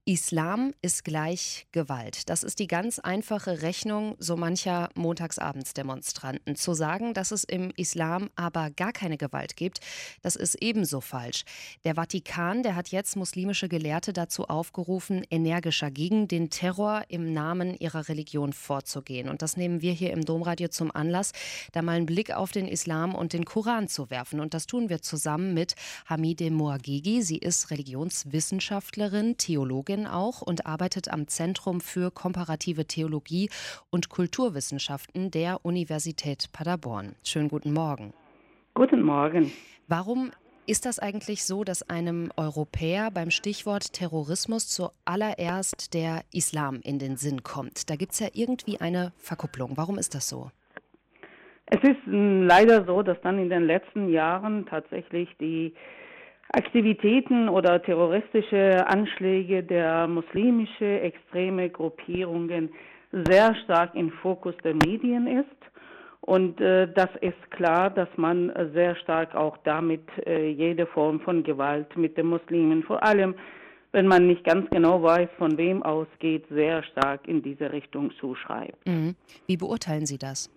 Islam ist gleich Gewalt. Das ist die ganz einfache Rechnung so mancher Montagsabendsdemonstranten. Zu sagen, dass es im Islam aber gar keine Gewalt gibt, das ist ebenso falsch. Der Vatikan, der hat jetzt muslimische Gelehrte dazu aufgerufen, energischer gegen den Terror im Namen ihrer Religion vorzugehen. Und das nehmen wir hier im Domradio zum Anlass, da mal einen Blick auf den Islam und den Koran zu werfen. Und das tun wir zusammen mit Hamideh Moagigi. Sie ist Religionswissenschaftlerin, Theologin auch und arbeitet am Zentrum für komparative Theologie und Kulturwissenschaften der Universität Paderborn. Schönen guten Morgen. Guten Morgen. Warum ist das eigentlich so, dass einem Europäer beim Stichwort Terrorismus zuallererst der Islam in den Sinn kommt? Da gibt es ja irgendwie eine Verkupplung. Warum ist das so? Es ist leider so, dass dann in den letzten Jahren tatsächlich die Aktivitäten oder terroristische Anschläge der muslimische extreme Gruppierungen sehr stark im Fokus der Medien ist. Und das ist klar, dass man sehr stark auch damit jede Form von Gewalt mit den Muslimen, vor allem wenn man nicht ganz genau weiß, von wem ausgeht, sehr stark in diese Richtung zuschreibt. Mhm. Wie beurteilen Sie das?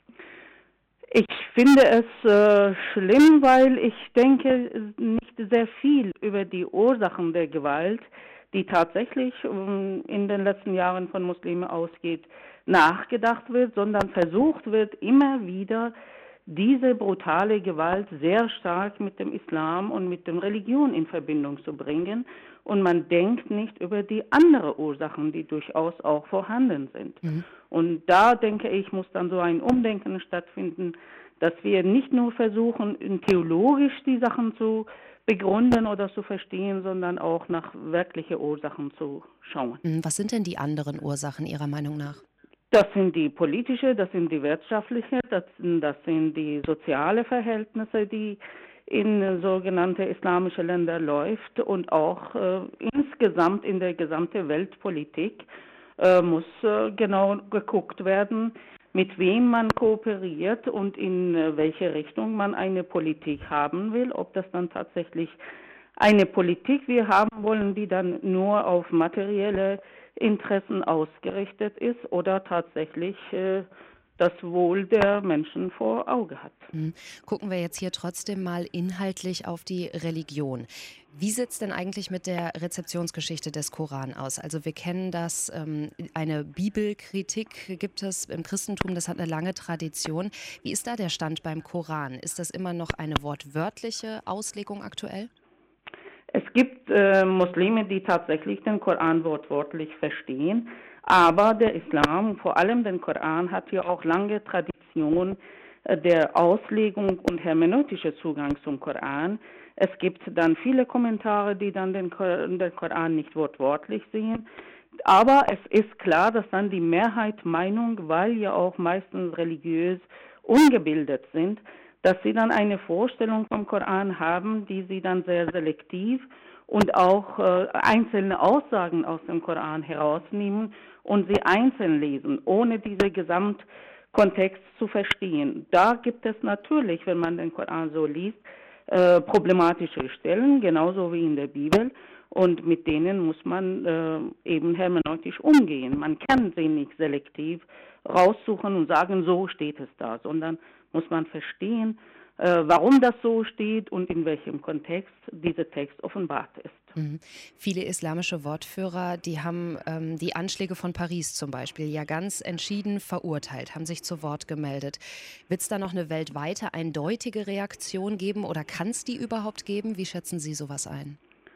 Ich finde es schlimm, weil ich denke nicht sehr viel über die Ursachen der Gewalt, die tatsächlich in den letzten Jahren von Muslimen ausgeht, nachgedacht wird, sondern versucht wird, immer wieder diese brutale Gewalt sehr stark mit dem Islam und mit der Religion in Verbindung zu bringen. Und man denkt nicht über die anderen Ursachen, die durchaus auch vorhanden sind. Mhm. Und da, denke ich, muss dann so ein Umdenken stattfinden, dass wir nicht nur versuchen, theologisch die Sachen zu begründen oder zu verstehen, sondern auch nach wirklichen Ursachen zu schauen. Was sind denn die anderen Ursachen Ihrer Meinung nach? Das sind die politische, das sind die wirtschaftliche, das sind die soziale Verhältnisse, die in sogenannte islamische Länder läuft und auch insgesamt in der gesamten Weltpolitik muss genau geguckt werden, mit wem man kooperiert und in welche Richtung man eine Politik haben will, ob das dann tatsächlich eine Politik wir haben wollen, die dann nur auf materielle Interessen ausgerichtet ist oder tatsächlich das Wohl der Menschen vor Auge hat. Gucken wir jetzt hier trotzdem mal inhaltlich auf die Religion. Wie sieht es denn eigentlich mit der Rezeptionsgeschichte des Koran aus? Also wir kennen das, eine Bibelkritik gibt es im Christentum, das hat eine lange Tradition. Wie ist da der Stand beim Koran? Ist das immer noch eine wortwörtliche Auslegung aktuell? Es gibt Muslime, die tatsächlich den Koran wortwörtlich verstehen, aber der Islam, vor allem den Koran, hat ja auch lange Tradition der Auslegung und hermeneutische Zugang zum Koran. Es gibt dann viele Kommentare, die dann den Koran nicht wortwörtlich sehen. Aber es ist klar, dass dann die Mehrheitsmeinung, weil ja auch meistens religiös ungebildet sind, dass sie dann eine Vorstellung vom Koran haben, die sie dann sehr selektiv und auch einzelne Aussagen aus dem Koran herausnehmen und sie einzeln lesen, ohne diese Gesamtkontext zu verstehen. Da gibt es natürlich, wenn man den Koran so liest, problematische Stellen, genauso wie in der Bibel. Und mit denen muss man eben hermeneutisch umgehen. Man kann sie nicht selektiv raussuchen und sagen, so steht es da, sondern muss man verstehen, warum das so steht und in welchem Kontext dieser Text offenbart ist. Mhm. Viele islamische Wortführer, die haben die Anschläge von Paris zum Beispiel ja ganz entschieden verurteilt, haben sich zu Wort gemeldet. Wird es da noch eine weltweite eindeutige Reaktion geben oder kann es die überhaupt geben? Wie schätzen Sie sowas ein?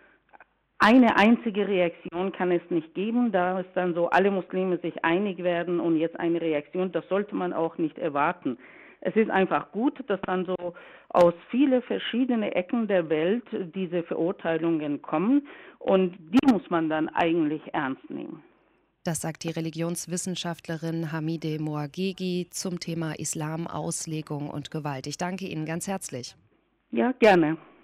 Eine einzige Reaktion kann es nicht geben, da es dann so alle Muslime sich einig werden und jetzt eine Reaktion, das sollte man auch nicht erwarten. Es ist einfach gut, dass dann so aus vielen verschiedenen Ecken der Welt diese Verurteilungen kommen und die muss man dann eigentlich ernst nehmen. Das sagt die Religionswissenschaftlerin Hamideh Moagigi zum Thema Islam, Auslegung und Gewalt. Ich danke Ihnen ganz herzlich. Ja, gerne.